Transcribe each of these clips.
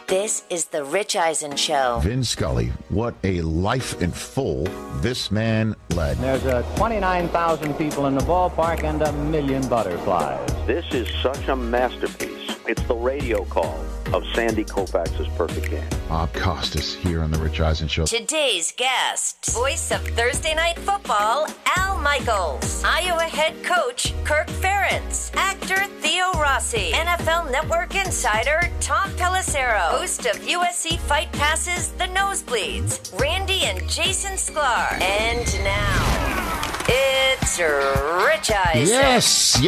This is The Rich Eisen Show. Vin Scully, what a life in full this man led. There's 29,000 people in the ballpark and 1 million butterflies. This is such a masterpiece. It's the radio call of Sandy Koufax's perfect game. Bob Costas here on The Rich Eisen Show. Today's guest, voice of Thursday Night Football, Al Michaels, Iowa head coach Kirk Ferentz, actor Theo Rossi, NFL Network insider Tom Pelissero, host of USC Fight Passes, The Nosebleeds, Randy and Jason Sklar. And now, it's Rich Eisen.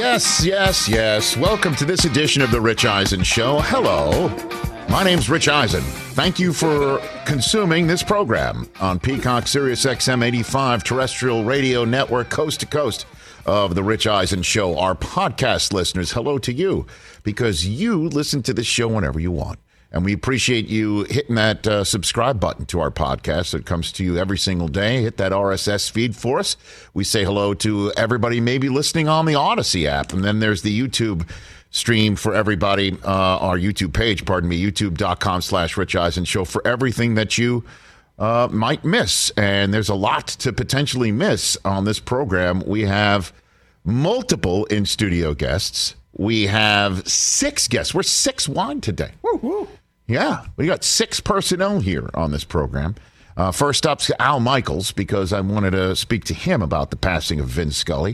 Yes. Welcome to this edition of The Rich Eisen Show. Hello. My name's Rich Eisen. Thank you for consuming this program on Peacock Sirius XM 85 terrestrial radio network, coast to coast of The Rich Eisen Show. Our podcast listeners, hello to you, because you listen to this show whenever you want. And we appreciate you hitting that subscribe button to our podcast. It comes to you every single day. Hit that RSS feed for us. We say hello to everybody maybe listening on the Odyssey app. And then there's the YouTube stream for everybody, our YouTube page, youtube.com/Rich Eisen Show for everything that you might miss. And there's a lot to potentially miss on this program. We have multiple in-studio guests. We have 6 guests. We're 6 wide today. Woo-hoo. Yeah, we got 6 personnel here on this program. First up's Al Michaels, because I wanted to speak to him about the passing of Vin Scully.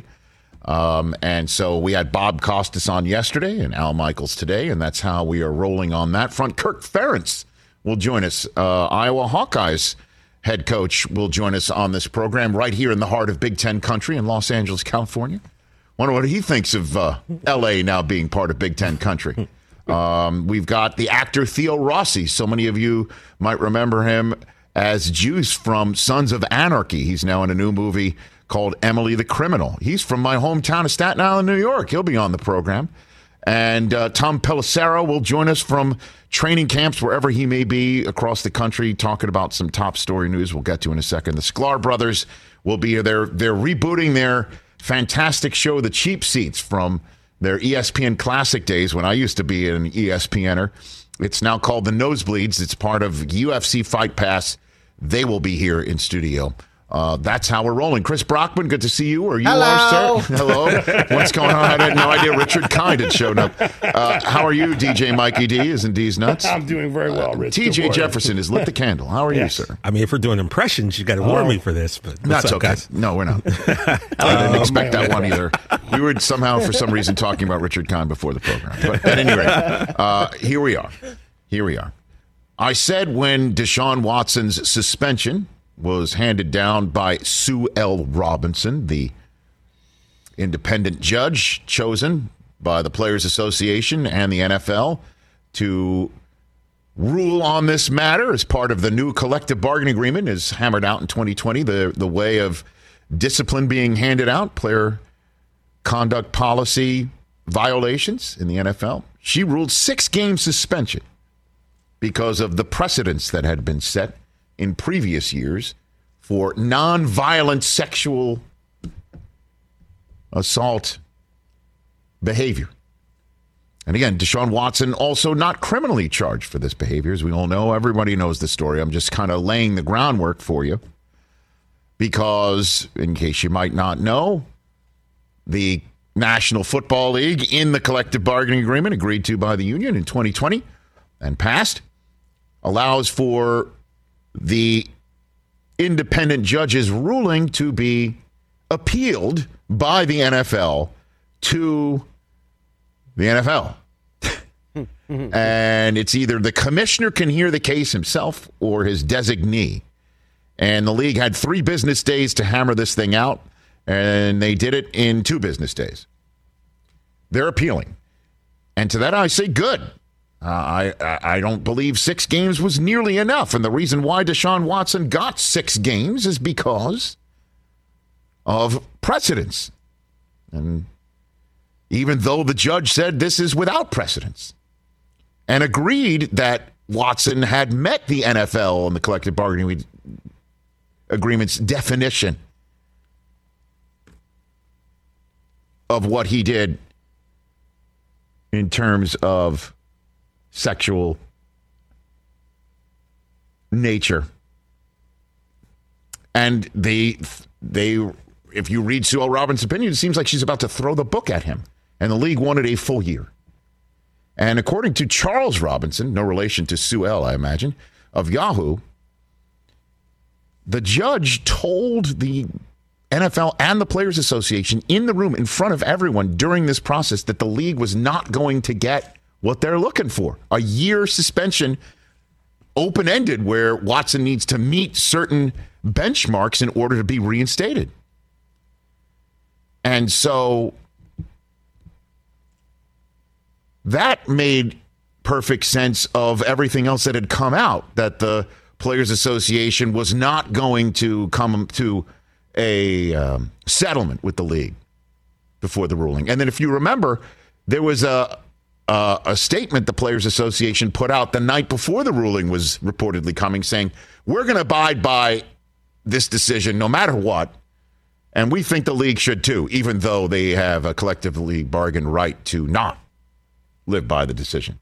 And so we had Bob Costas on yesterday and Al Michaels today, and that's how we are rolling on that front. Kirk Ferentz will join us. Iowa Hawkeyes head coach will join us on this program right here in the heart of Big Ten country in Los Angeles, California. Wonder what he thinks of L.A. now being part of Big Ten country. We've got the actor Theo Rossi. So many of you might remember him as Juice from Sons of Anarchy. He's now in a new movie called Emily the Criminal. He's from my hometown of Staten Island, New York. He'll be on the program. And Tom Pelissero will join us from training camps, wherever he may be across the country, talking about some top story news we'll get to in a second. The Sklar brothers will be here. They're rebooting their fantastic show, The Cheap Seats, from their ESPN Classic days when I used to be an ESPNer. It's now called The Nosebleeds. It's part of UFC Fight Pass. They will be here in studio. That's how we're rolling. Chris Brockman, good to see you. Or you are, sir? Hello. What's going on? I had no idea Richard Kind had shown up. How are you, DJ Mikey D? Isn't D's nuts? I'm doing very well, Rich. TJ Jefferson has lit the candle. How are you, sir? I mean, if we're doing impressions, you got to warn me for this. But that's okay. Guys? No, we're not. I didn't expect that one either. We were somehow, for some reason, talking about Richard Kind before the program. But at any rate, here we are. I said when Deshaun Watson's suspension was handed down by Sue L. Robinson, the independent judge chosen by the Players Association and the NFL to rule on this matter as part of the new collective bargaining agreement is hammered out in 2020, the way of discipline being handed out, player conduct policy violations in the NFL. She ruled 6-game suspension because of the precedents that had been set in previous years for nonviolent sexual assault behavior. And again, Deshaun Watson also not criminally charged for this behavior. As we all know, everybody knows the story. I'm just kind of laying the groundwork for you because, in case you might not know, the National Football League, in the collective bargaining agreement agreed to by the union in 2020 and passed, allows for the independent judge's ruling to be appealed by the NFL to the NFL. And it's either the commissioner can hear the case himself or his designee. And the league had 3 business days to hammer this thing out, and they did it in 2 business days. They're appealing. And to that I say good. I don't believe 6 games was nearly enough. And the reason why Deshaun Watson got 6 games is because of precedence. And even though the judge said this is without precedence and agreed that Watson had met the NFL and the collective bargaining agreement's definition of what he did in terms of sexual nature. And they, if you read Sue L. Robinson's opinion, it seems like she's about to throw the book at him. And the league wanted a full year. And according to Charles Robinson, no relation to Sue L., I imagine, of Yahoo, the judge told the NFL and the Players Association in the room in front of everyone during this process that the league was not going to get what they're looking for. A year suspension, open-ended, where Watson needs to meet certain benchmarks in order to be reinstated. And so that made perfect sense of everything else that had come out, that the Players Association was not going to come to a settlement with the league before the ruling. And then if you remember, there was a statement the Players Association put out the night before the ruling was reportedly coming, saying, we're going to abide by this decision no matter what, and we think the league should too, even though they have a collectively bargained right to not live by the decision.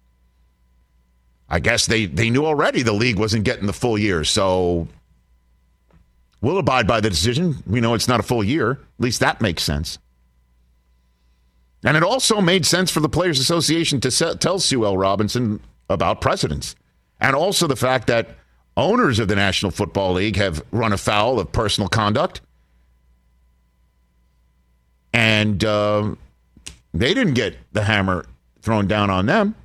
I guess they knew already the league wasn't getting the full year, so we'll abide by the decision. We know it's not a full year. At least that makes sense. And it also made sense for the Players Association to tell Sue L. Robinson about precedents. And also the fact that owners of the National Football League have run afoul of personal conduct. And they didn't get the hammer thrown down on them.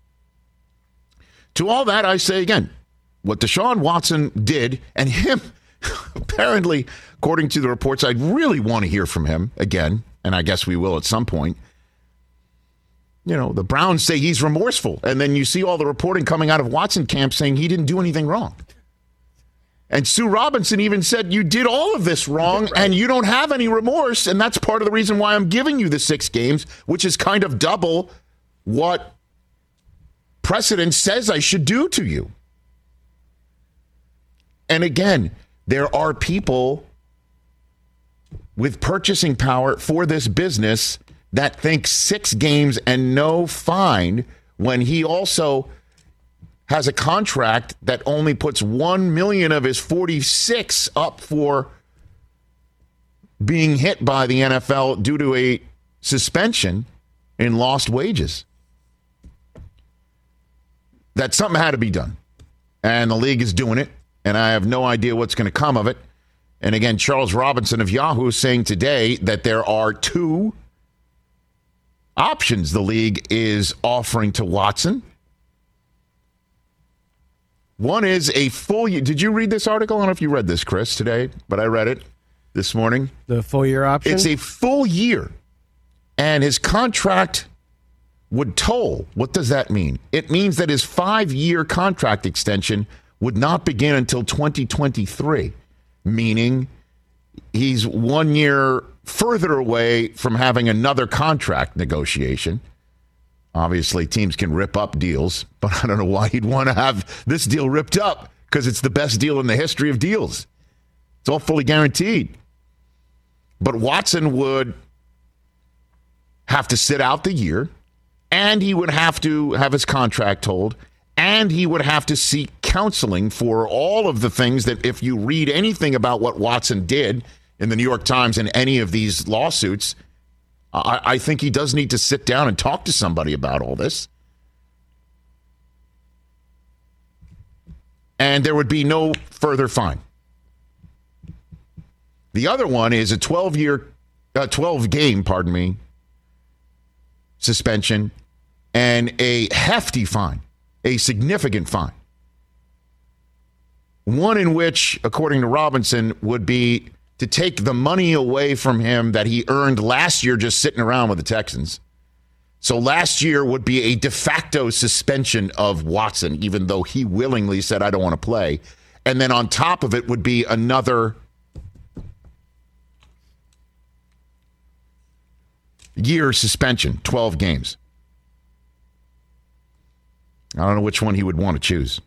To all that, I say again, what Deshaun Watson did, and him, apparently, according to the reports, I'd really want to hear from him again, and I guess we will at some point. You know, the Browns say he's remorseful, and then you see all the reporting coming out of Watson camp saying he didn't do anything wrong. And Sue Robinson even said, you did all of this wrong, right, and you don't have any remorse, and that's part of the reason why I'm giving you the 6 games, which is kind of double what precedent says I should do to you. And again, there are people with purchasing power for this business that think 6 games and no fine when he also has a contract that only puts 1 million of his 46 up for being hit by the NFL due to a suspension in lost wages. That something had to be done. And the league is doing it. And I have no idea what's going to come of it. And again, Charles Robinson of Yahoo is saying today that there are 2 options the league is offering to Watson. One is a full year. Did you read this article? I don't know if you read this, Chris, today, but I read it this morning. The full year option? It's a full year. And his contract would toll. What does that mean? It means that his 5-year contract extension would not begin until 2023, meaning he's 1 year further away from having another contract negotiation. Obviously, teams can rip up deals, but I don't know why he'd want to have this deal ripped up, because it's the best deal in the history of deals. It's all fully guaranteed. But Watson would have to sit out the year, and he would have to have his contract told, and he would have to seek counseling for all of the things that, if you read anything about what Watson did in the New York Times and any of these lawsuits, I think he does need to sit down and talk to somebody about all this. And there would be no further fine. The other one is a 12-game suspension and a hefty fine, a significant fine. One in which, according to Robinson, would be to take the money away from him that he earned last year just sitting around with the Texans. So last year would be a de facto suspension of Watson, even though he willingly said, I don't want to play. And then on top of it would be another year suspension, 12 games. I don't know which one he would want to choose.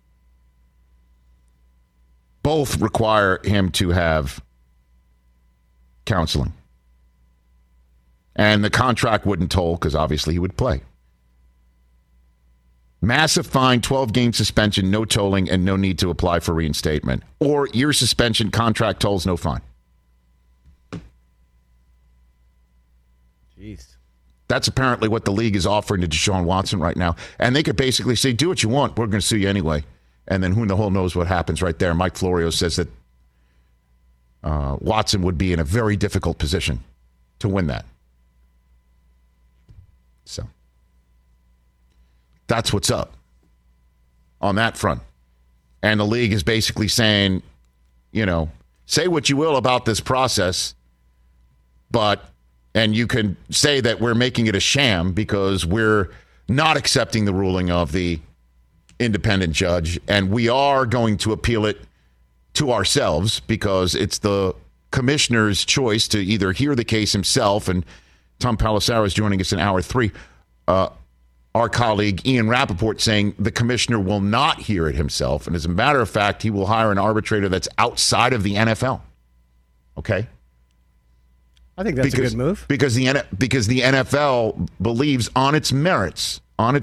Both require him to have counseling. And the contract wouldn't toll because obviously he would play. Massive fine, 12-game suspension, no tolling, and no need to apply for reinstatement. Or year suspension, contract tolls, no fine. Jeez. That's apparently what the league is offering to Deshaun Watson right now. And they could basically say, do what you want. We're going to sue you anyway. And then who the hell knows what happens right there. Mike Florio says that Watson would be in a very difficult position to win that. So that's what's up on that front. And the league is basically saying, say what you will about this process, and you can say that we're making it a sham because we're not accepting the ruling of the independent judge, and we are going to appeal it to ourselves because it's the commissioner's choice to either hear the case himself, and Tom Pelissero is joining us in hour 3. Our colleague Ian Rappaport saying the commissioner will not hear it himself, and as a matter of fact, he will hire an arbitrator that's outside of the NFL. Okay? I think that's a good move. Because the NFL believes on its merits,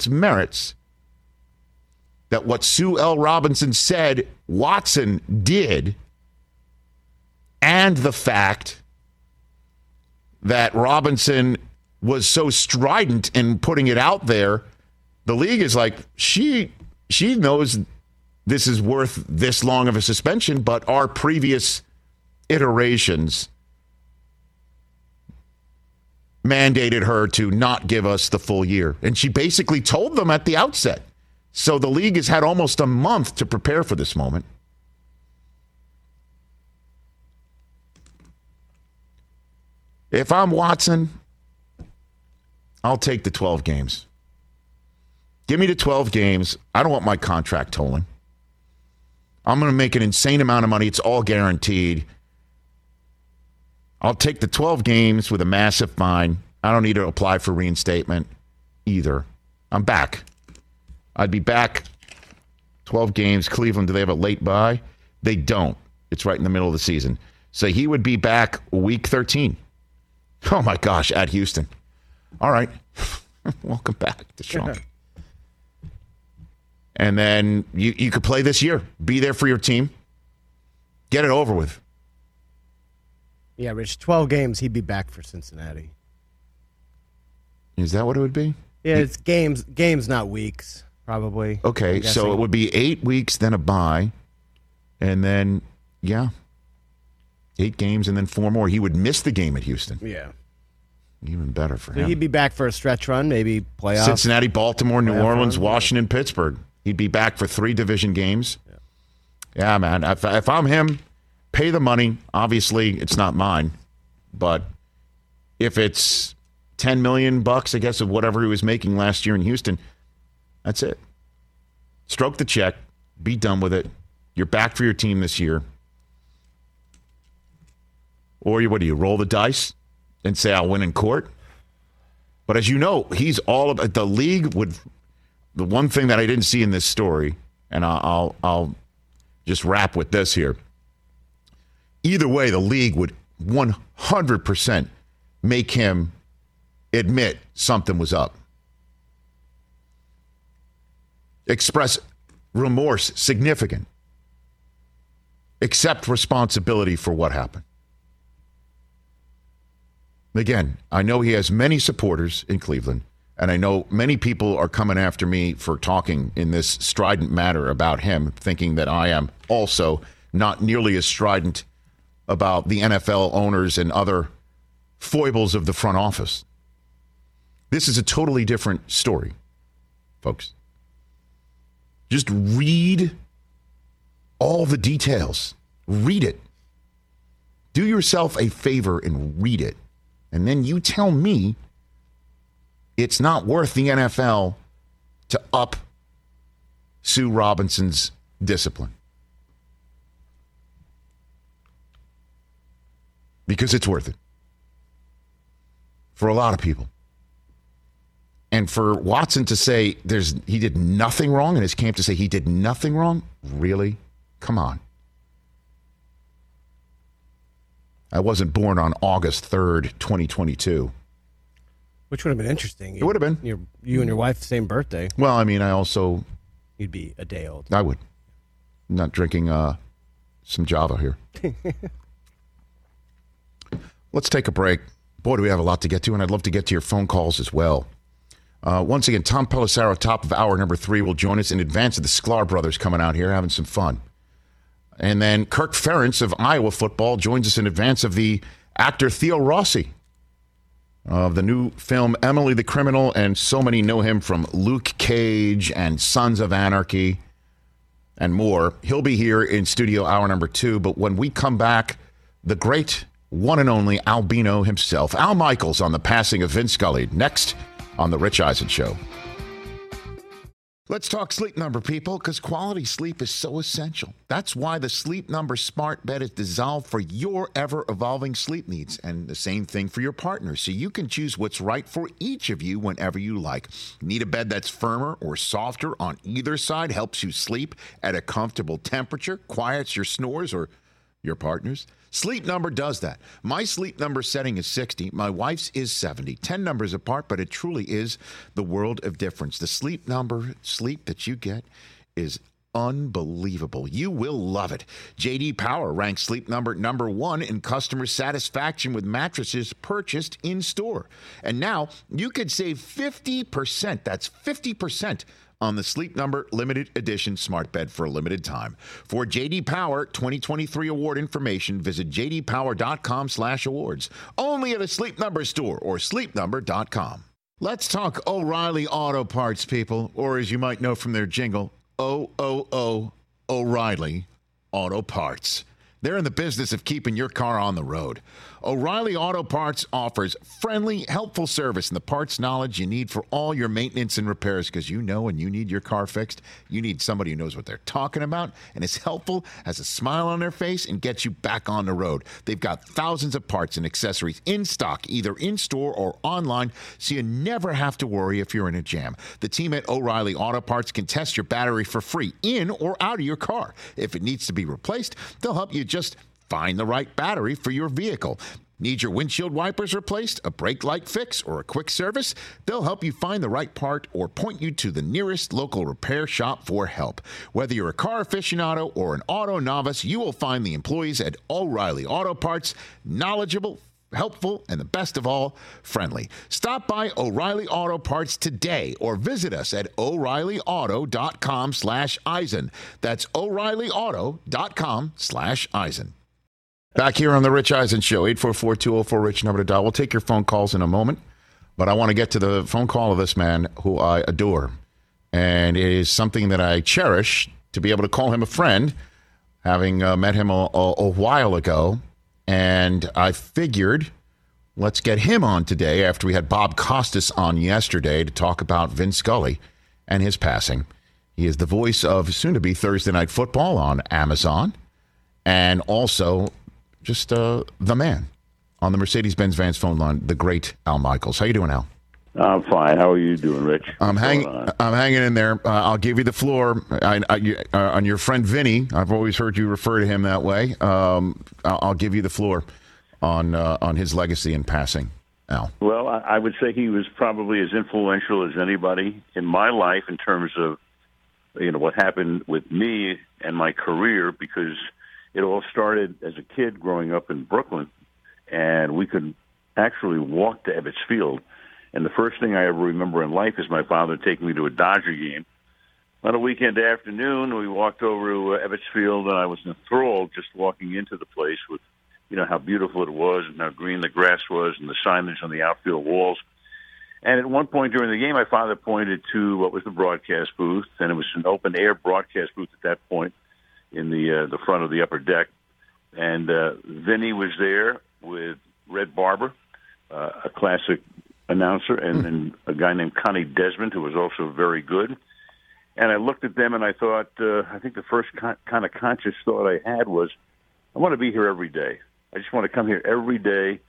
that what Sue L. Robinson said Watson did, and the fact that Robinson was so strident in putting it out there, the league is like, she knows this is worth this long of a suspension, but our previous iterations mandated her to not give us the full year. And she basically told them at the outset. So the league has had almost a month to prepare for this moment. If I'm Watson, I'll take the 12 games. Give me the 12 games. I don't want my contract tolling. I'm going to make an insane amount of money. It's all guaranteed. I'll take the 12 games with a massive fine. I don't need to apply for reinstatement either. I'm back. I'd be back. 12 games. Cleveland, do they have a late bye? They don't. It's right in the middle of the season. So he would be back week 13. Oh, my gosh, at Houston. All right. Welcome back, Deshaun. And then you could play this year. Be there for your team. Get it over with. Yeah, Rich, 12 games, he'd be back for Cincinnati. Is that what it would be? Yeah, it's games, not weeks, probably. Okay, so it would be 8 weeks, then a bye, and then, 8 games and then 4 more. He would miss the game at Houston. Yeah. Even better for So him. he'd be back for a stretch run, maybe playoffs. Cincinnati, Baltimore, New Orleans, run, Washington, Pittsburgh. He'd be back for 3 division games. Yeah, man. If I'm him, pay the money. Obviously, it's not mine. But if it's $10 million, I guess, of whatever he was making last year in Houston, that's it. Stroke the check. Be done with it. You're back for your team this year. Or what do you, roll the dice and say, I'll win in court? But as you know, he's all about the league would. The one thing that I didn't see in this story, and I'll just wrap with this here. Either way, the league would 100% make him admit something was up. Express remorse, significant. Accept responsibility for what happened. Again, I know he has many supporters in Cleveland, and I know many people are coming after me for talking in this strident manner about him, thinking that I am also not nearly as strident about the NFL owners and other foibles of the front office. This is a totally different story, folks. Just read all the details. Read it. Do yourself a favor and read it. And then you tell me it's not worth the NFL to up Sue Robinson's discipline. Because it's worth it. For a lot of people. And for Watson to say he did nothing wrong, and his camp to say he did nothing wrong, really? Come on. I wasn't born on August 3rd, 2022. Which would have been interesting. It would have been. You and your wife, same birthday. Well, I mean, I also... You'd be a day old. I would. I'm not drinking some Java here. Let's take a break. Boy, do we have a lot to get to, and I'd love to get to your phone calls as well. Once again, Tom Pelissero, top of hour number 3, will join us in advance of the Sklar brothers coming out here having some fun. And then Kirk Ferentz of Iowa football joins us in advance of the actor Theo Rossi of the new film Emily the Criminal, and so many know him from Luke Cage and Sons of Anarchy and more. He'll be here in studio hour number 2, but when we come back, the great one and only Albino himself, Al Michaels, on the passing of Vince Scully, next on The Rich Eisen Show. Let's talk Sleep Number, people, because quality sleep is so essential. That's why the Sleep Number smart bed is designed for your ever-evolving sleep needs, and the same thing for your partner, so you can choose what's right for each of you whenever you like. Need a bed that's firmer or softer on either side, helps you sleep at a comfortable temperature, quiets your snores or your partner's? Sleep Number does that. My Sleep Number setting is 60. My wife's is 70. 10 numbers apart, but it truly is the world of difference. The Sleep Number sleep that you get is unbelievable. You will love it. J.D. Power ranks Sleep Number number 1 in customer satisfaction with mattresses purchased in store. And now you could save 50%. That's 50% on the Sleep Number limited edition smart bed for a limited time. For J.D. Power 2023 award information, visit jdpower.com/awards. Only at a Sleep Number store or sleepnumber.com. Let's talk O'Reilly Auto Parts, people, or as you might know from their jingle, O'Reilly Auto Parts. They're in the business of keeping your car on the road. O'Reilly Auto Parts offers friendly, helpful service and the parts knowledge you need for all your maintenance and repairs, because you know when you need your car fixed, you need somebody who knows what they're talking about and is helpful, has a smile on their face, and gets you back on the road. They've got thousands of parts and accessories in stock, either in-store or online, so you never have to worry if you're in a jam. The team at O'Reilly Auto Parts can test your battery for free in or out of your car. If it needs to be replaced, they'll help you just find the right battery for your vehicle. Need your windshield wipers replaced, a brake light fix, or a quick service? They'll help you find the right part or point you to the nearest local repair shop for help. Whether you're a car aficionado or an auto novice, you will find the employees at O'Reilly Auto Parts knowledgeable, helpful, and the best of all, friendly. Stop by O'Reilly Auto Parts today or visit us at O'ReillyAuto.com/Eisen. That's O'ReillyAuto.com/Eisen. Back here on The Rich Eisen Show, 844-204-RICH, number to dial. We'll take your phone calls in a moment, but I want to get to the phone call of this man who I adore, and it is something that I cherish to be able to call him a friend, having met him a while ago, and I figured let's get him on today after we had Bob Costas on yesterday to talk about Vince Scully and his passing. He is the voice of soon-to-be Thursday Night Football on Amazon, and also just the man on the Mercedes-Benz Vans phone line, the great Al Michaels. How you doing, Al? I'm fine. How are you doing, Rich? I'm hanging in there. I'll give you the floor on your friend Vinny. I've always heard you refer to him that way. I'll give you the floor on his legacy and passing, Al. Well, I would say he was probably as influential as anybody in my life in terms of what happened with me and my career, because it all started as a kid growing up in Brooklyn, and we could actually walk to Ebbets Field. And the first thing I ever remember in life is my father taking me to a Dodger game. On a weekend afternoon, we walked over to Ebbets Field, and I was enthralled just walking into the place with, how beautiful it was and how green the grass was and the signage on the outfield walls. And at one point during the game, my father pointed to what was the broadcast booth, and it was an open-air broadcast booth at that point in the front of the upper deck. And Vinny was there with Red Barber, a classic announcer, and a guy named Connie Desmond, who was also very good. And I looked at them and I thought, I think the first kind of conscious thought I had was, I want to be here every day. I just want to come here every day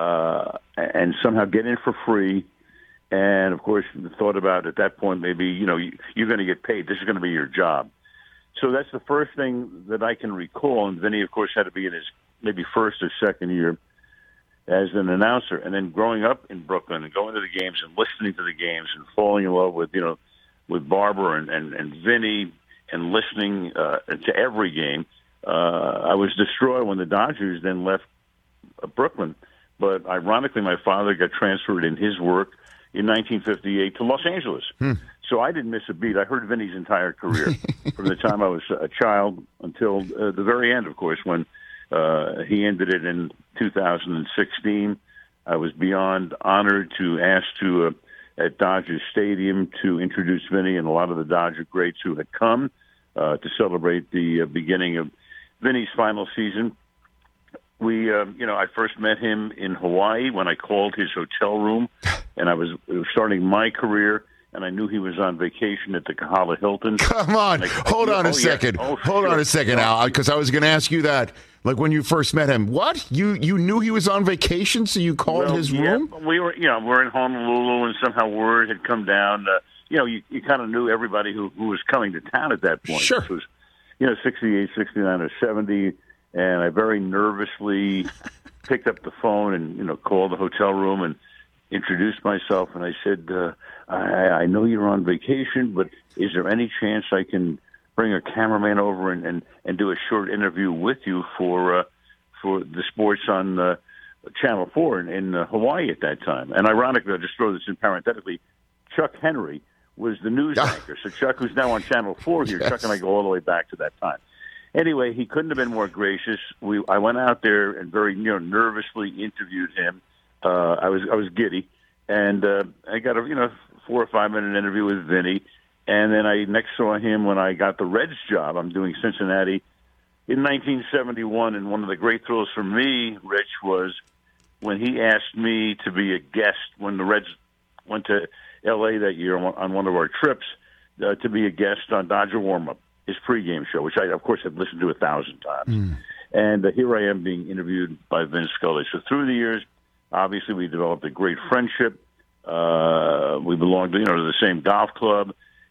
and somehow get in for free. And, of course, the thought about at that point, maybe, you're going to get paid. This is going to be your job. So that's the first thing that I can recall. And Vinny, of course, had to be in his maybe first or second year. as an announcer, and then growing up in Brooklyn and going to the games and listening to the games and falling in love with Barber and Vinny and listening to every game. I was destroyed when the Dodgers then left Brooklyn, but ironically, my father got transferred in his work in 1958 to Los Angeles. So I didn't miss a beat. I heard Vinny's entire career from the time I was a child until the very end, of course, when he ended it in 2016. I was beyond honored to ask to at Dodger Stadium to introduce Vinny and a lot of the Dodger greats who had come to celebrate the beginning of Vinny's final season. I first met him in Hawaii when I called his hotel room, and I was starting my career, and I knew he was on vacation at the Kahala Hilton. Come on. Hold on a second, Al, because I was going to ask you that. Like when you first met him, what? You knew he was on vacation, so you called his room? We're in Honolulu, and somehow word had come down. You kind of knew everybody who was coming to town at that point. Sure. It was, 68, 69, or 70, and I very nervously picked up the phone and, called the hotel room and introduced myself, and I said, I know you're on vacation, but is there any chance I can bring a cameraman over and do a short interview with you for the sports on Channel 4 in Hawaii at that time? And ironically, I'll just throw this in parenthetically, Chuck Henry was the news anchor. So Chuck, who's now on Channel 4 here, Chuck and I go all the way back to that time. Anyway, he couldn't have been more gracious. I went out there and very nervously interviewed him. I was giddy, and I got a 4 or 5 minute interview with Vinny, and then I next saw him when I got the Reds job. I'm doing Cincinnati in 1971, and one of the great thrills for me, Rich, was when he asked me to be a guest when the Reds went to L.A. that year on one of our trips to be a guest on Dodger Warm-Up, his pregame show, which I, of course, had listened to 1,000 times. And here I am being interviewed by Vin Scully. So through the years, obviously, we developed a great friendship. We belonged to, the same golf club.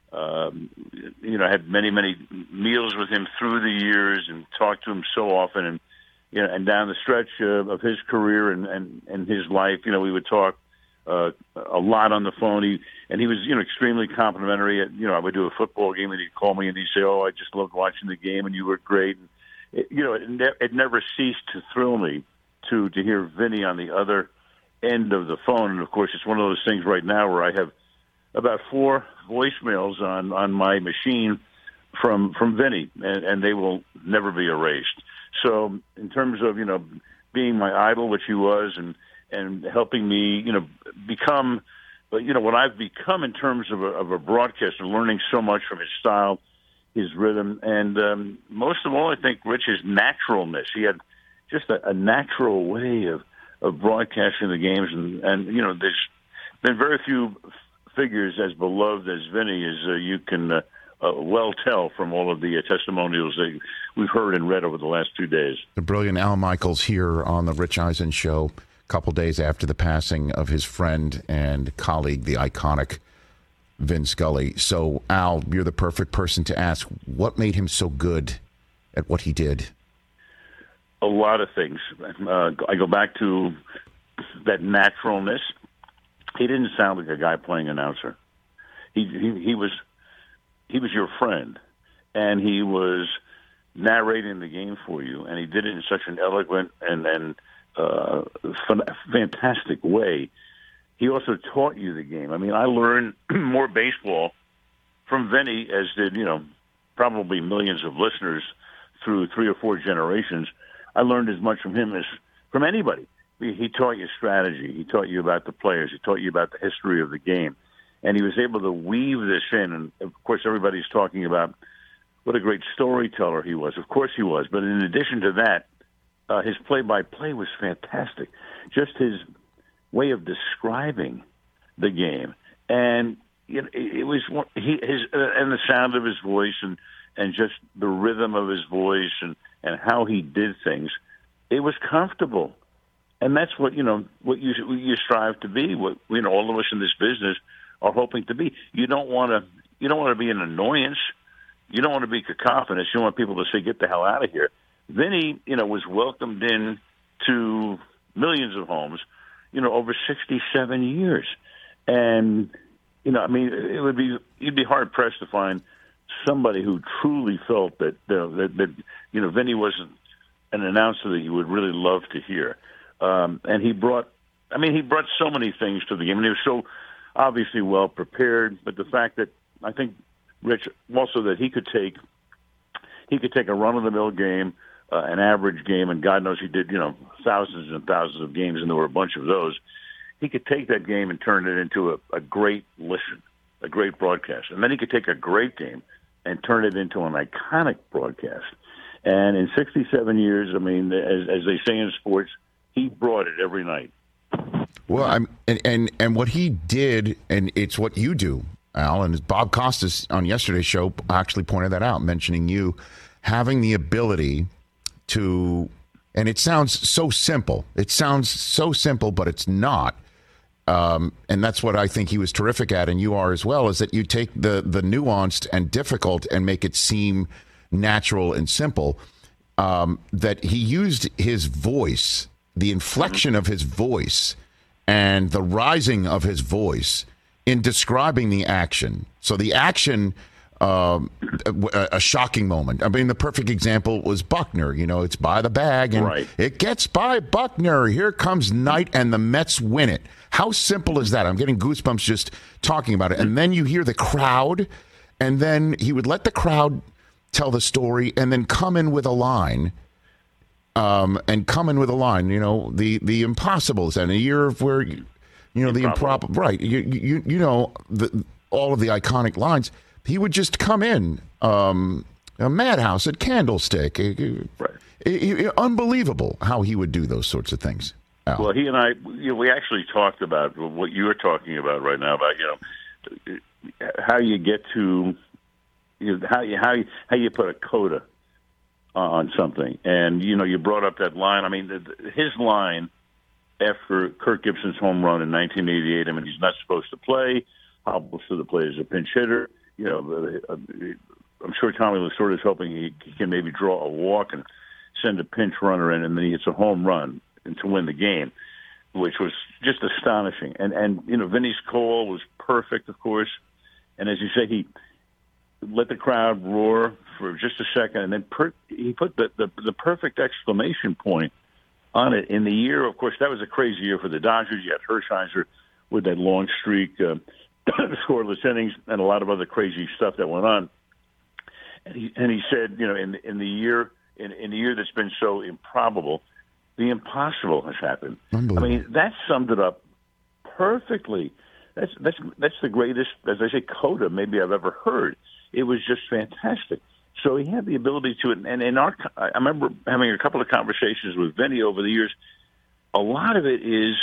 I had many, many meals with him through the years and talked to him so often. And, and down the stretch of his career and his life, we would talk a lot on the phone. He was, extremely complimentary. I would do a football game and he'd call me and he'd say, "Oh, I just loved watching the game and you were great." And, it never ceased to thrill me to hear Vinny on the other end of the phone. And of course, it's one of those things right now where I have about 4 voicemails on my machine from Vinny, and they will never be erased. So in terms of, being my idol, which he was, and helping me, become, what I've become in terms of a broadcaster, learning so much from his style, his rhythm, and most of all, I think, Rich, his naturalness. He had just a natural way of broadcasting the games, and there's been very few figures as beloved as Vinny as you can well tell from all of the testimonials that we've heard and read over the last 2 days. The brilliant Al Michaels here on the Rich Eisen Show, a couple days after the passing of his friend and colleague, the iconic Vin Scully. So, Al, you're the perfect person to ask, what made him so good at what he did? A lot of things. I go back to that naturalness. He didn't sound like a guy playing announcer. He was your friend, and he was narrating the game for you, and he did it in such an eloquent and fantastic way. He also taught you the game. I mean, I learned more baseball from Vinny, as did probably millions of listeners through 3 or 4 generations. I learned as much from him as from anybody. He taught you strategy. He taught you about the players. He taught you about the history of the game. And he was able to weave this in. And, of course, everybody's talking about what a great storyteller he was. Of course he was. But in addition to that, his play-by-play was fantastic. Just his way of describing the game. And it was and the sound of his voice and just the rhythm of his voice and how he did things. It was comfortable. And that's what you strive to be. What all of us in this business are hoping to be. You don't want to be an annoyance. You don't want to be cacophonous. You want people to say, "Get the hell out of here." Vinny, was welcomed in to millions of homes, over 67 years. And, you'd be hard pressed to find somebody who truly felt that Vinny wasn't an announcer that you would really love to hear. And he brought so many things to the game. And he was so obviously well prepared. But the fact that I think, Rich, also that he could take a run-of-the-mill game, an average game, and God knows he did, thousands and thousands of games, and there were a bunch of those. He could take that game and turn it into a great listen, a great broadcast. And then he could take a great game and turn it into an iconic broadcast. And in 67 years, as they say in sports, he brought it every night. Well, and what he did, and it's what you do, Al, and Bob Costas on yesterday's show actually pointed that out, mentioning you having the ability to, and it sounds so simple. It sounds so simple, but it's not. And that's what I think he was terrific at, and you are as well, is that you take the nuanced and difficult and make it seem natural and simple. That he used his voice, the inflection of his voice, and the rising of his voice in describing the action. So the action, a shocking moment. The perfect example was Buckner. It's by the bag, and right. It gets by Buckner. Here comes Knight, and the Mets win it. How simple is that? I'm getting goosebumps just talking about it. And then you hear the crowd, and then he would let the crowd tell the story, and then come in with a line. The impossibles, and a year of where, the improbable, right? All of the iconic lines. He would just come in, a madhouse at Candlestick. Right. Unbelievable how he would do those sorts of things. Al. Well, he and I, we actually talked about what you are talking about right now, about how you get to, how you put a coda on something. And, you brought up that line. His line after Kirk Gibson's home run in 1988, he's not supposed to play, hobbles to the plate as a pinch hitter. I'm sure Tommy Lasorda is hoping he can maybe draw a walk and send a pinch runner in, and then he gets a home run and to win the game, which was just astonishing. And Vinny's call was perfect, of course. And as you say, he let the crowd roar for just a second, and then he put the perfect exclamation point on it. In the year, of course, that was a crazy year for the Dodgers. You had Hershiser with that long streak, scoreless innings, and a lot of other crazy stuff that went on. And he said, in the year that's been so improbable, the impossible has happened. That summed it up perfectly. That's the greatest, as I say, coda maybe I've ever heard. It was just fantastic. So he had the ability to, and I remember having a couple of conversations with Vinny over the years. A lot of it is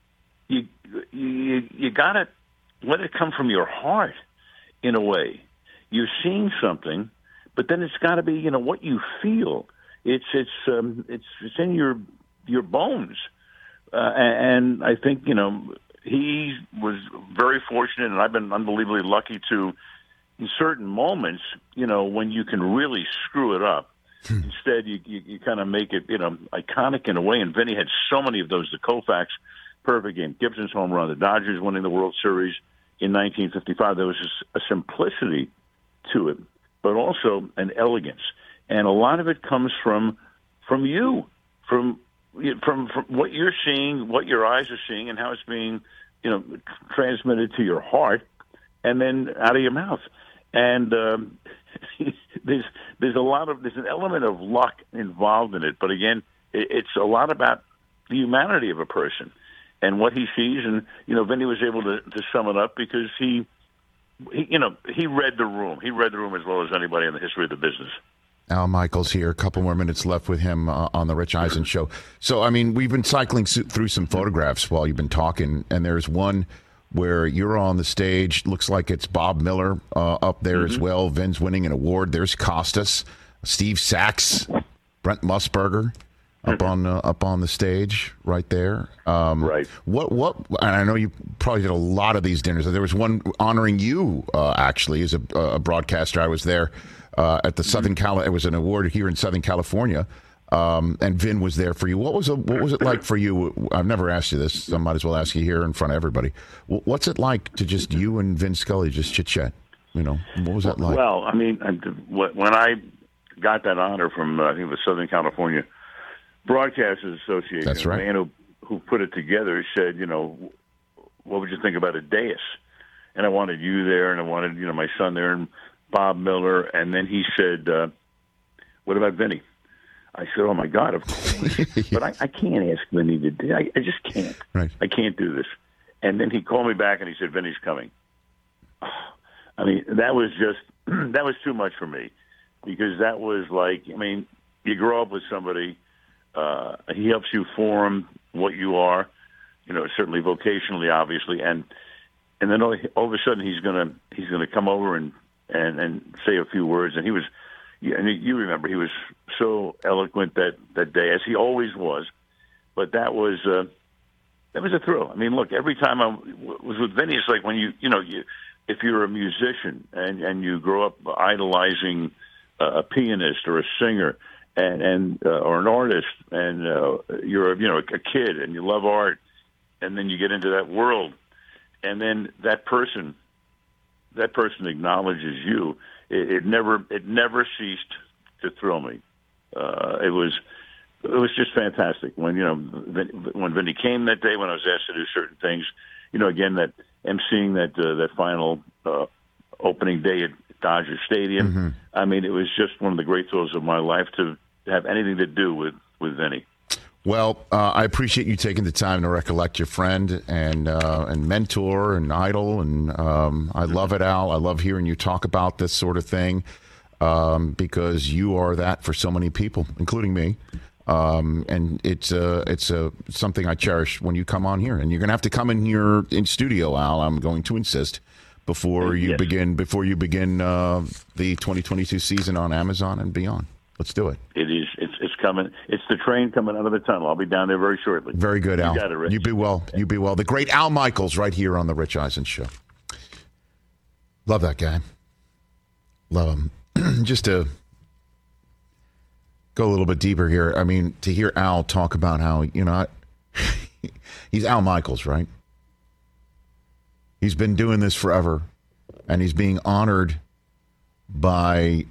you gotta let it come from your heart, in a way. You're seeing something, but then it's got to be what you feel. It's in your bones, and I think he was very fortunate, and I've been unbelievably lucky to, in certain moments, when you can really screw it up. Instead, you kind of make it, iconic in a way. And Vinny had so many of those. The Koufax perfect game, Gibson's home run, the Dodgers winning the World Series in 1955. There was a simplicity to it, but also an elegance. And a lot of it comes from you, from what you're seeing, what your eyes are seeing, and how it's being, transmitted to your heart, and then out of your mouth. And there's an element of luck involved in it, but again, it's a lot about the humanity of a person and what he sees. And Vinny was able to sum it up because he read the room. He read the room as well as anybody in the history of the business. Al Michaels here. A couple more minutes left with him on the Rich Eisen Show. So, we've been cycling through some photographs while you've been talking, and there's one where you're on the stage. Looks like it's Bob Miller up there as well. Vin's winning an award. There's Costas, Steve Sachs, Brent Musburger up on the stage right there. Right. What? And I know you probably did a lot of these dinners. There was one honoring you actually as a broadcaster. I was there at the Southern It was an award here in Southern California. And Vin was there for you. What was it like for you? I've never asked you this, so I might as well ask you here in front of everybody. What's it like to just you and Vin Scully just chit-chat? What was that like? Well, I mean, when I got that honor from, I think, the Southern California Broadcasters Association, That's right. The man who put it together said, what would you think about a dais? And I wanted you there, and I wanted, my son there, and Bob Miller. And then he said, what about Vinny? I said, oh, my God, of course. But I can't ask Vinny to do it. I just can't. Right. I can't do this. And then he called me back, and he said, Vinny's coming. I mean, that was too much for me, because that was like, you grow up with somebody, he helps you form what you are, certainly vocationally, obviously, and then all of a sudden he's gonna come over and say a few words, and he was, and you remember, he was so eloquent that day, as he always was, but that was a thrill. I mean, look, every time I was with Vinny, it's like when if you're a musician and you grow up idolizing a pianist or a singer and or an artist, and you're a kid and you love art, and then you get into that world, and then that person acknowledges you. It never ceased to thrill me. It was just fantastic when Vinny came that day, when I was asked to do certain things. Again, that emceeing that final opening day at Dodger Stadium. Mm-hmm. I mean, it was just one of the great thrills of my life to have anything to do with Vinny. Well, I appreciate you taking the time to recollect your friend and mentor and idol, and I love it, Al. I love hearing you talk about this sort of thing because you are that for so many people, including me. And it's something I cherish when you come on here, and you're going to have to come in here in studio, Al. I'm going to insist before you begin the 2022 season on Amazon and beyond. Let's do it. It is. It's coming. It's the train coming out of the tunnel. I'll be down there very shortly. Very good, Al. You got it, Rich. You be well. You be well. The great Al Michaels right here on the Rich Eisen Show. Love that guy. Love him. Just to go a little bit deeper here, I mean, to hear Al talk about how, he's Al Michaels, right? He's been doing this forever, and he's being honored by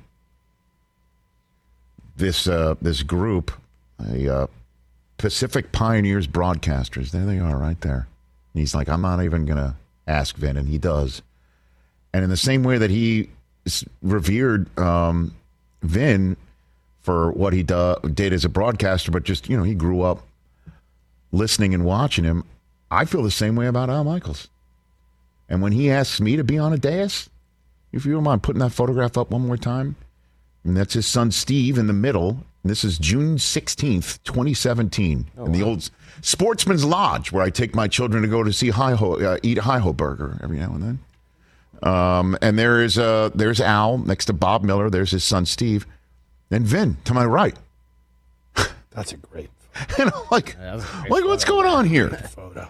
this group, Pacific Pioneers Broadcasters. There they are right there. And he's like, I'm not even going to ask Vin, and he does. And in the same way that he revered Vin for what he did as a broadcaster, but just, he grew up listening and watching him, I feel the same way about Al Michaels. And when he asks me to be on a dais, if you don't mind putting that photograph up one more time, and that's his son Steve in the middle. This is June 16th, 2017, in the old Sportsman's Lodge, where I take my children to go to see eat Hi-Ho Burger every now and then. And there's Al next to Bob Miller. There's his son Steve, and Vin to my right. That's a great And I'm like, what's going on here? photo.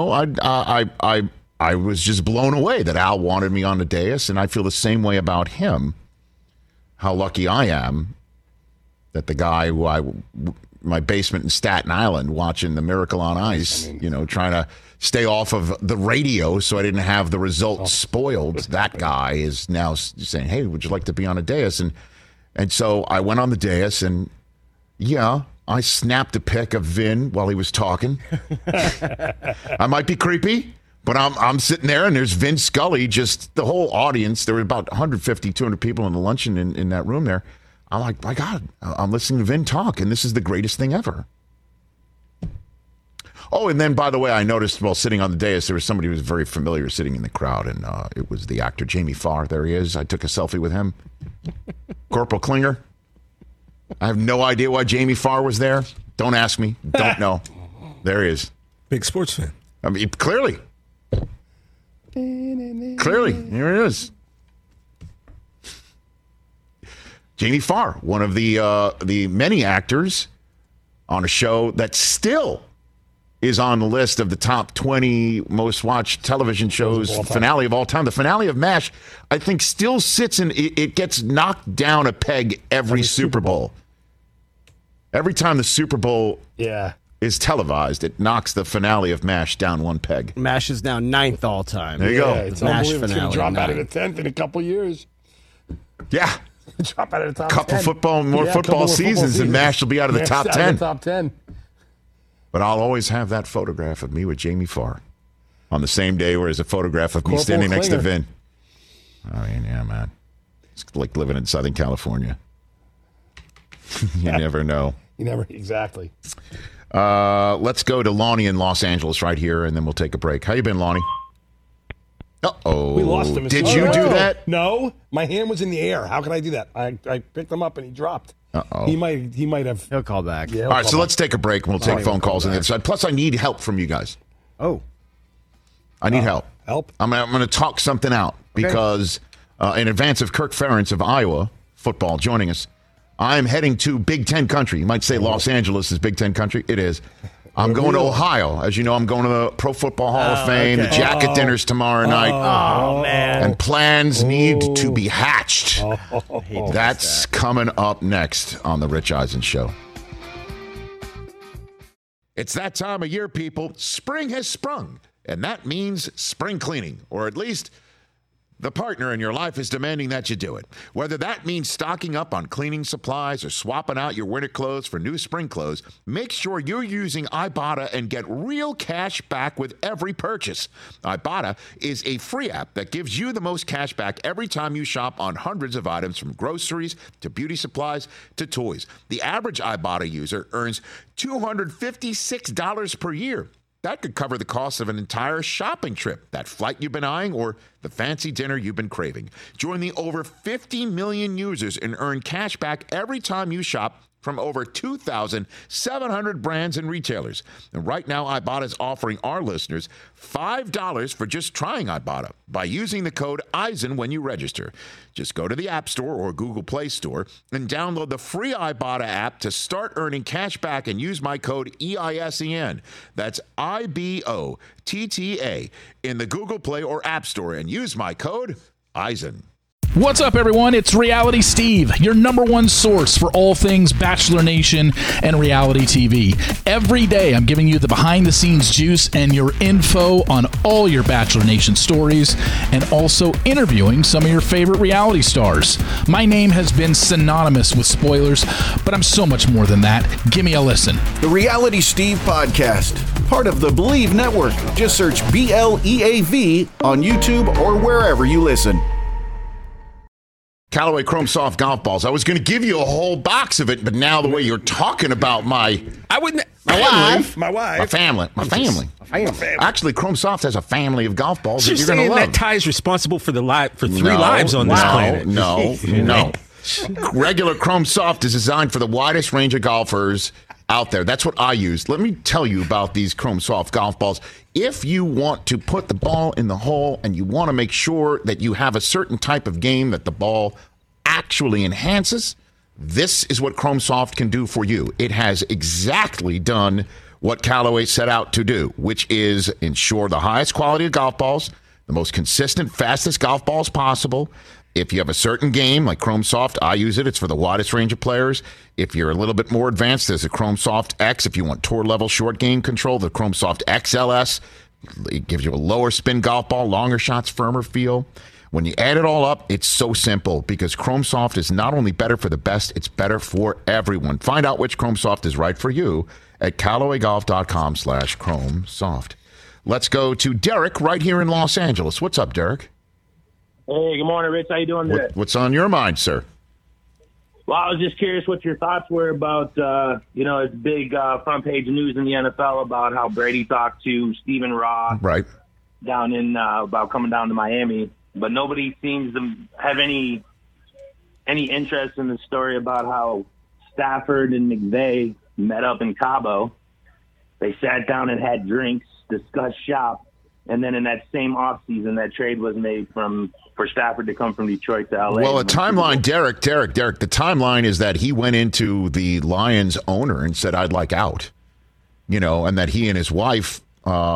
I was just blown away that Al wanted me on the dais, and I feel the same way about him. How lucky I am that the guy who my basement in Staten Island watching The Miracle on Ice, trying to stay off of the radio so I didn't have the results spoiled. That guy is now saying, hey, would you like to be on a dais? And so I went on the dais, and I snapped a pic of Vin while he was talking. I might be creepy, but I'm sitting there, and there's Vin Scully, just the whole audience. There were about 150, 200 people in the luncheon in that room there. I'm like, my God, I'm listening to Vin talk, and this is the greatest thing ever. Oh, and then, by the way, I noticed while sitting on the dais, there was somebody who was very familiar sitting in the crowd, and it was the actor Jamie Farr. There he is. I took a selfie with him. Corporal Klinger. I have no idea why Jamie Farr was there. Don't ask me. Don't know. There he is. Big sports fan. I mean, clearly. Clearly. Here it is. Jamie Farr, one of the many actors on a show that still is on the list of the top 20 most watched television shows, finale of all time. The finale of MASH, I think, still sits in, it gets knocked down a peg every Super Bowl. Every time the Super Bowl Yeah. is televised, it knocks the finale of MASH down one peg. MASH is now 9th all time. There you go. It's MASH unbelievable. It's going finale, to drop out of 9. the 10th in a couple years. Yeah. Drop out of the top Couple 10. football, more Yeah, football couple more seasons, and MASH will be out of the MASH top out 10. of the top 10. But I'll always have that photograph of me with Jamie Farr on the same day where there's a photograph of me Corporal standing next to Klinger. Vin. I mean, yeah, man. It's like living in Southern California. You never know. You never, exactly. Let's go to Lonnie in Los Angeles right here, and then we'll take a break. How you been, Lonnie? Uh-oh. We lost him. Did you do that? No. My hand was in the air. How could I do that? I picked him up and he dropped. Uh-oh. He might have. He'll call back. Yeah, All right, so let's take a break, and we'll take phone calls on the other side. Plus, I need help from you guys. Oh. I need help. Help? I'm going to talk something out because in advance of Kirk Ferentz of Iowa football joining us, I'm heading to Big Ten country. You might say Los Angeles is Big Ten country. It is. I'm going to Ohio. As you know, I'm going to the Pro Football Hall of Fame. okay. The jacket dinner's tomorrow night. Oh, man. And plans need to be hatched. Hate That's coming up next on The Rich Eisen Show. It's that time of year, people. Spring has sprung, and that means spring cleaning, or at least the partner in your life is demanding that you do it. Whether that means stocking up on cleaning supplies or swapping out your winter clothes for new spring clothes, make sure you're using Ibotta and get real cash back with every purchase. Ibotta is a free app that gives you the most cash back every time you shop on hundreds of items, from groceries to beauty supplies to toys. The average Ibotta user earns $256 per year. That could cover the cost of an entire shopping trip, that flight you've been eyeing, or the fancy dinner you've been craving. Join the over 50 million users and earn cash back every time you shop from over 2,700 brands and retailers. And right now, Ibotta is offering our listeners $5 for just trying Ibotta by using the code EISEN when you register. Just go to the App Store or Google Play Store and download the free Ibotta app to start earning cash back and use my code EISEN. That's IBOTTA in the Google Play or App Store and use my code EISEN. What's up, everyone? It's Reality Steve, your number one source for all things Bachelor Nation and reality TV. Every day, I'm giving you the behind-the-scenes juice and your info on all your Bachelor Nation stories, and also interviewing some of your favorite reality stars. My name has been synonymous with spoilers, but I'm so much more than that. Give me a listen. The Reality Steve Podcast, part of the Believe Network. Just search BLEAV on YouTube or wherever you listen. Callaway Chrome Soft golf balls. I was going to give you a whole box of it, but now the way you're talking about my family. Actually, Chrome Soft has a family of golf balls that you're going to love. That Ty is responsible for three lives on this planet. No. Regular Chrome Soft is designed for the widest range of golfers out there. That's what I use. Let me tell you about these Chrome Soft golf balls. If you want to put the ball in the hole and you want to make sure that you have a certain type of game that the ball actually enhances, this is what Chrome Soft can do for you. It has exactly done what Callaway set out to do, which is ensure the highest quality of golf balls, the most consistent, fastest golf balls possible. If you have a certain game, like Chrome Soft, I use it. It's for the widest range of players. If you're a little bit more advanced, there's a Chrome Soft X. If you want tour-level short game control, the Chrome Soft XLS. It gives you a lower spin golf ball, longer shots, firmer feel. When you add it all up, it's so simple because Chrome Soft is not only better for the best, it's better for everyone. Find out which Chrome Soft is right for you at CallawayGolf.com/Chrome Soft. Let's go to Derek right here in Los Angeles. What's up, Derek? Hey, good morning, Rich. How you doing today? What's on your mind, sir? Well, I was just curious what your thoughts were about, it's big front page news in the NFL about how Brady talked to Stephen Ross down in about coming down to Miami, but nobody seems to have any interest in the story about how Stafford and McVay met up in Cabo. They sat down and had drinks, discussed shop, and then in that same offseason, that trade was made for Stafford to come from Detroit to L.A. Well, a timeline, Derek, the timeline is that he went into the Lions owner and said, I'd like out, and that he and his wife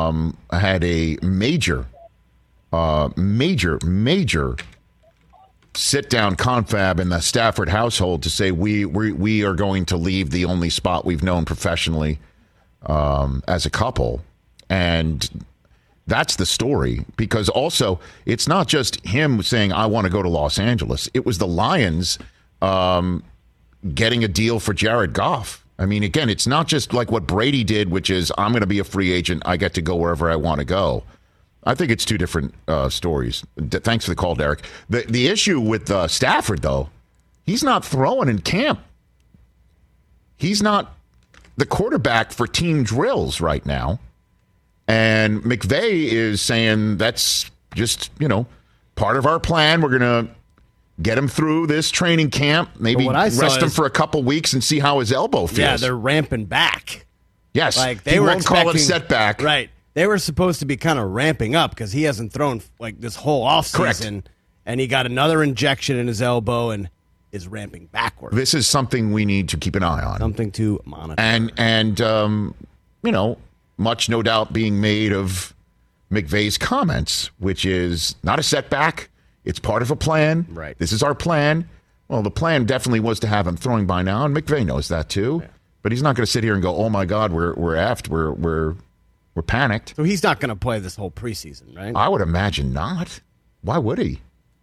had a major sit-down confab in the Stafford household to say we are going to leave the only spot we've known professionally as a couple. And that's the story, because also it's not just him saying, I want to go to Los Angeles. It was the Lions getting a deal for Jared Goff. I mean, again, it's not just like what Brady did, which is I'm going to be a free agent. I get to go wherever I want to go. I think it's two different stories. Thanks for the call, Derek. The issue with Stafford, though, he's not throwing in camp. He's not the quarterback for team drills right now. And McVay is saying that's just, part of our plan. We're going to get him through this training camp, maybe rest him for a couple weeks and see how his elbow feels. Yeah, they're ramping back. Yes, like they won't call it a setback. Right. They were supposed to be kind of ramping up because he hasn't thrown like this whole offseason. And he got another injection in his elbow and is ramping backward. This is something we need to keep an eye on. Something to monitor. And much no doubt being made of McVay's comments, which is not a setback. It's part of a plan. Right. This is our plan. Well, the plan definitely was to have him throwing by now, and McVay knows that too. Yeah. But he's not going to sit here and go, "Oh my God, we're effed. We're panicked." So he's not going to play this whole preseason, right? I would imagine not. Why would he?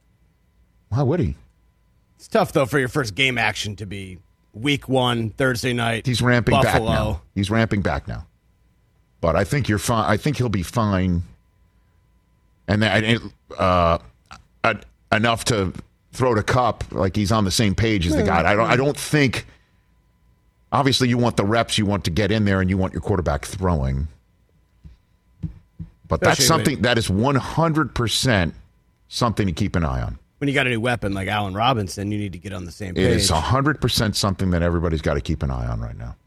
It's tough though for your first game action to be week 1, Thursday night. He's ramping Buffalo. back now. But I think you're fine. I think he'll be fine, and enough to throw to Kupp, like he's on the same page as the guy. I don't think. Obviously, you want the reps. You want to get in there, and you want your quarterback throwing. But that's something that is 100% something to keep an eye on. When you got a new weapon like Allen Robinson, you need to get on the same page. It is 100% something that everybody's got to keep an eye on right now.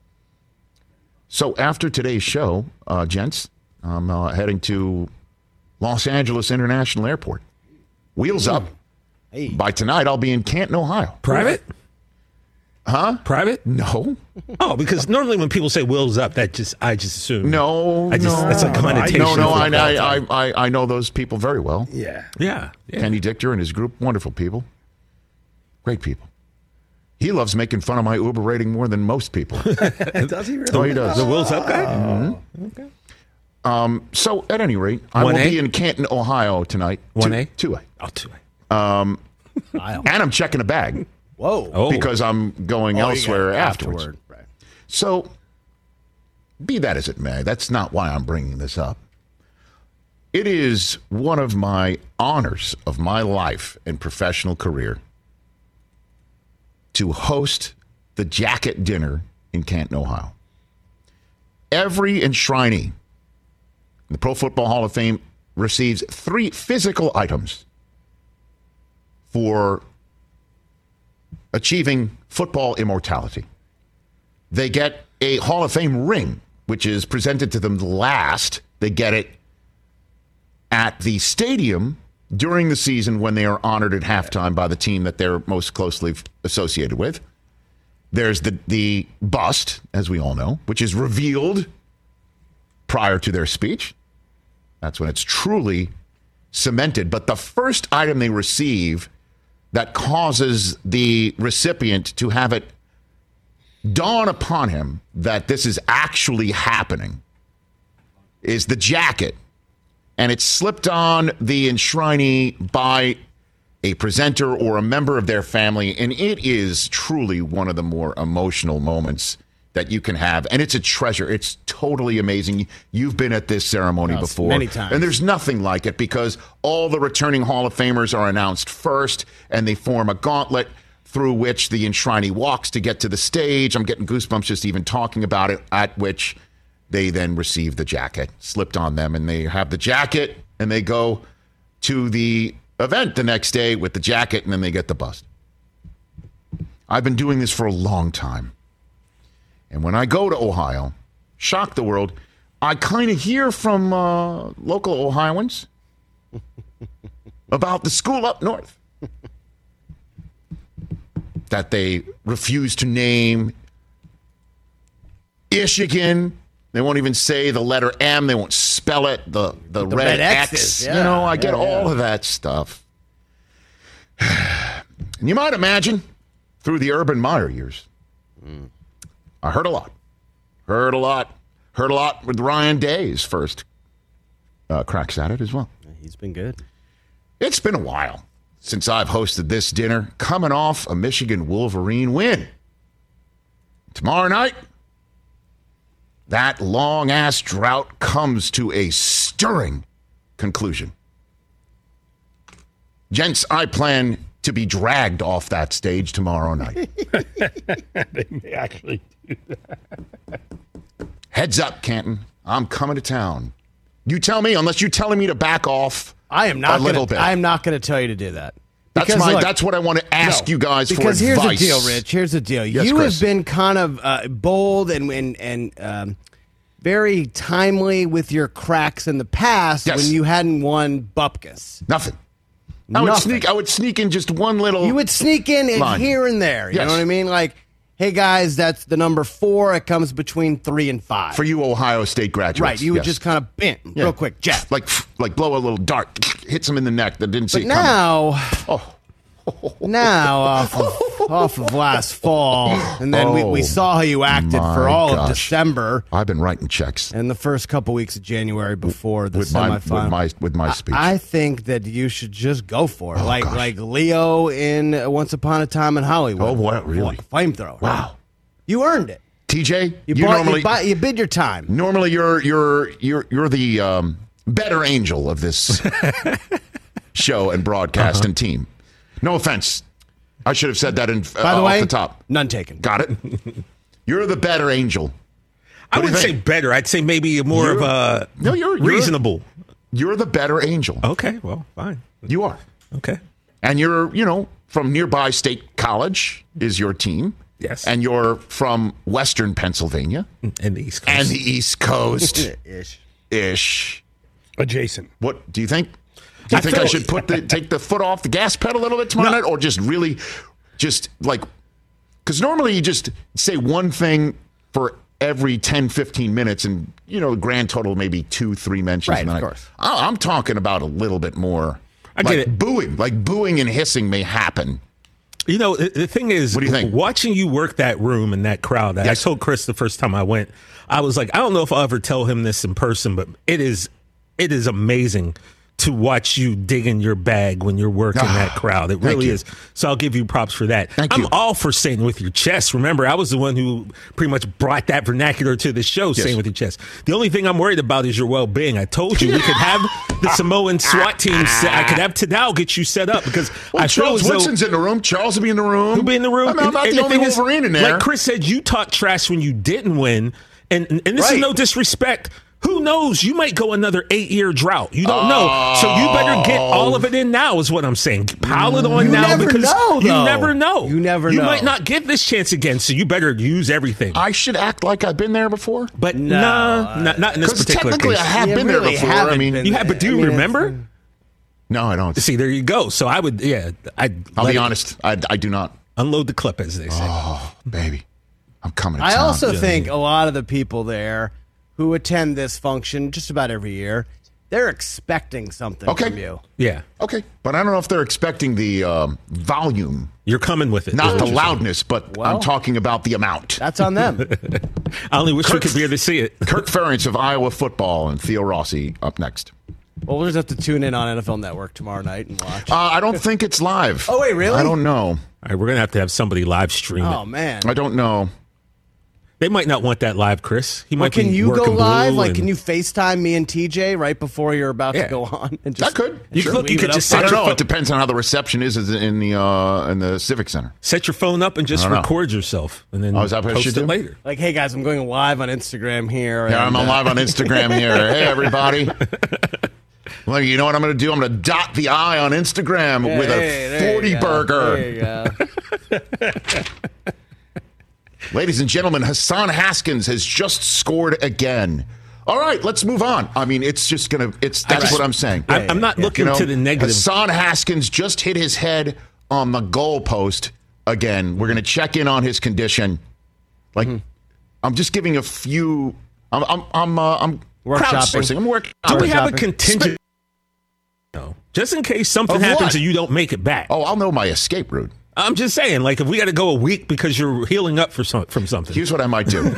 So after today's show, gents, I'm heading to Los Angeles International Airport. Wheels up. Hey. By tonight, I'll be in Canton, Ohio. Private? Huh? Private? No. Oh, because normally when people say wheels up, I just assume. No. That's a connotation. I know those people very well. Yeah. Kenny Dichter and his group, wonderful people. Great people. He loves making fun of my Uber rating more than most people. Does he really? Oh, he does. The wheels up guy? Mm-hmm. Okay. So, at any rate, I will be in Canton, Ohio tonight. 1A? 2A. Oh, 2A. And I'm checking a bag. Whoa. Oh. Because I'm going elsewhere afterwards. Right. So, be that as it may, that's not why I'm bringing this up. It is one of my honors of my life and professional career to host the Jacket Dinner in Canton, Ohio. Every enshrinee in the Pro Football Hall of Fame receives 3 physical items for achieving football immortality. They get a Hall of Fame ring, which is presented to them last. They get it at the stadium during the season when they are honored at halftime by the team that they're most closely associated with. There's the bust, as we all know, which is revealed prior to their speech. That's when it's truly cemented. But the first item they receive that causes the recipient to have it dawn upon him that this is actually happening is the jacket. And it's slipped on the enshrinee by a presenter or a member of their family. And it is truly one of the more emotional moments that you can have. And it's a treasure. It's totally amazing. You've been at this ceremony before. Many times. And there's nothing like it because all the returning Hall of Famers are announced first, and they form a gauntlet through which the enshrinee walks to get to the stage. I'm getting goosebumps just even talking about it, at which they then receive the jacket slipped on them, and they have the jacket, and they go to the event the next day with the jacket, and then they get the bust. I've been doing this for a long time. And when I go to Ohio, shock the world, I kind of hear from local Ohioans about the school up north that they refuse to name. Michigan. They won't even say the letter M. They won't spell it. The red X. Yeah, I get all of that stuff. And you might imagine, through the Urban Meyer years, I heard a lot. Heard a lot with Ryan Day's first cracks at it as well. He's been good. It's been a while since I've hosted this dinner, coming off a Michigan Wolverine win. Tomorrow night, that long-ass drought comes to a stirring conclusion. Gents, I plan to be dragged off that stage tomorrow night. They may actually do that. Heads up, Canton. I'm coming to town. You tell me, unless you're telling me to back off I am not a little bit. I am not going to tell you to do that. That's what I want to ask you guys for advice. Because here's the deal, Rich. Here's the deal. Yes, you Chris. have been kind of bold and very timely with your cracks in the past when you hadn't won Bupkis. Nothing. I would sneak in just one little. You would sneak in and line. here and there. You know what I mean? Like, hey guys, that's the number 4. It comes between 3 and 5 for you Ohio State graduates. Right? You would just kind of bam, real quick, jab, like blow a little dart, hits him in the neck that didn't see it coming. Now, off of last fall, and then we saw how you acted for all of December. I've been writing checks. And the first couple weeks of January before the semifinal. With my speech. I think that you should just go for it. Like Leo in Once Upon a Time in Hollywood. Oh, what? Really? Flamethrower. Wow. You earned it. TJ, you bid your time. Normally, you're the better angel of this show and broadcast and team. No offense. I should have said that By the way, off the top. None taken. Got it. You're the better angel. I wouldn't say better. I'd say maybe more of a reasonable. You're the better angel. Okay, well, fine. You are. Okay. And you're, from nearby State College is your team. Yes. And you're from Western Pennsylvania. And the East Coast. Ish. Adjacent. What do you think? Do you think I should take the foot off the gas pedal a little bit tomorrow night, or just because normally you just say one thing for every 10, 15 minutes, and the grand total maybe 2-3 mentions. Right, of course. I'm talking about a little bit more. I get it. Booing and hissing may happen. The thing is, what do you think? Watching you work that room and that crowd, I told Chris the first time I went, I was like, I don't know if I'll ever tell him this in person, but it is amazing to watch you dig in your bag when you're working that crowd. It really is. So I'll give you props for that. I'm all for saying with your chest. Remember, I was the one who pretty much brought that vernacular to the show, saying with your chest. The only thing I'm worried about is your well-being. I told you we could have the Samoan SWAT team I could have Tadao get you set up because I Charles Woodson's in the room. Charles will be in the room. He'll be in the room. I'm not the only Wolverine in there. Like Chris said, you talk trash when you didn't win. And this is no disrespect. Who knows? You might go another 8-year drought. You don't know. So you better get all of it in now is what I'm saying. Pile it on now because you never know. You never know. You might not get this chance again, so you better use everything. I should act like I've been there before? But not in this particular case. Because technically I have been there before. You have, but do you remember? No, I don't. See, there you go. So I would, I'll be honest. I do not. Unload the clip, as they say. Oh, baby. I'm coming to town. I also think a lot of the people there who attend this function just about every year, they're expecting something from you. Yeah. Okay. But I don't know if they're expecting the volume. You're coming with it. Not the loudness, but I'm talking about the amount. That's on them. I only wish we could be here to see it. Kirk Ferentz of Iowa football and Theo Rossi up next. Well, we'll just have to tune in on NFL Network tomorrow night and watch. I don't think it's live. Oh, wait, really? I don't know. All right, we're going to have somebody live stream it. Oh, man. I don't know. They might not want that live, Chris. He might can be you go live? Like, can you FaceTime me and TJ right before you're about to go on? And just, that could. You could just set I don't your know. phone. It depends on how the reception is in the Civic Center. Set your phone up and just record yourself, and then post it later. Like, hey guys, I'm going live on Instagram here. Yeah, I'm live on Instagram here. Hey everybody. Well, you know what I'm going to do? I'm going to dot the I on Instagram with a 40 burger. There you go. Ladies and gentlemen, Hassan Haskins has just scored again. All right, let's move on. I mean, it's just going to, that's what I'm saying. I'm not looking to the negative. Hassan Haskins just hit his head on the goalpost again. We're going to check in on his condition. Like, I'm just giving a few, I'm crowdsourcing. I'm working. Do we have a contingent? No. Just in case something happens and you don't make it back. Oh, I'll know my escape route. I'm just saying, like, if we got to go a week because you're healing up from something. Here's what I might do.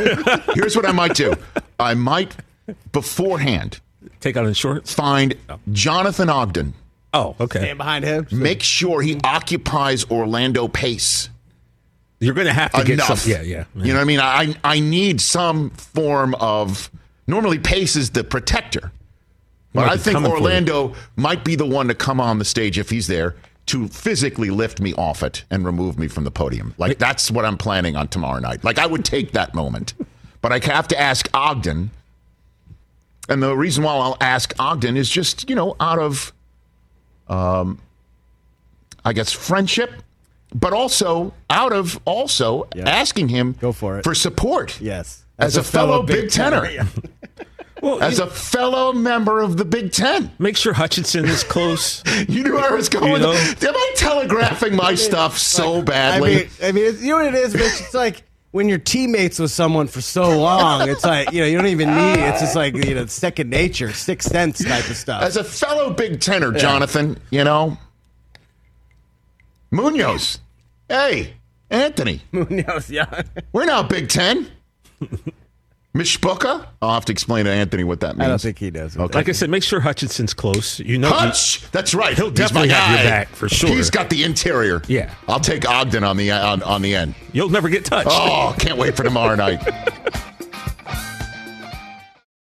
I might, beforehand, take out insurance. Find Jonathan Ogden. Oh, okay. Stand behind him. Make sure he occupies Orlando Pace. You're going to have to get some. Yeah. You know what I mean? I need some form of. Normally, Pace is the protector, but I think Orlando might be the one to come on the stage if he's there to physically lift me off it and remove me from the podium. Like, that's what I'm planning on tomorrow night. Like, I would take that moment, but I have to ask Ogden. And the reason why I'll ask Ogden is just, out of, I guess, friendship. But also asking him for support. Yes. As a fellow Big Tenner. Well, as a fellow member of the Big Ten. Make sure Hutchinson is close. You knew where I was going. Am I telegraphing my stuff so badly? I mean, you know what it is, Mitch? It's like when you're teammates with someone for so long, it's like, you don't even need, it's just like, second nature, sixth sense type of stuff. As a fellow Big Tenner, Jonathan, Munoz. Hey, Anthony. Munoz, yeah. We're now Big Ten. Mishpucha? I'll have to explain to Anthony what that means. I don't think he does. Okay. Like I said, make sure Hutchinson's close. Hutch! That's right. He'll definitely have your back for sure. He's got the interior. Yeah. I'll take Ogden on the end. You'll never get touched. Oh, can't wait for tomorrow night.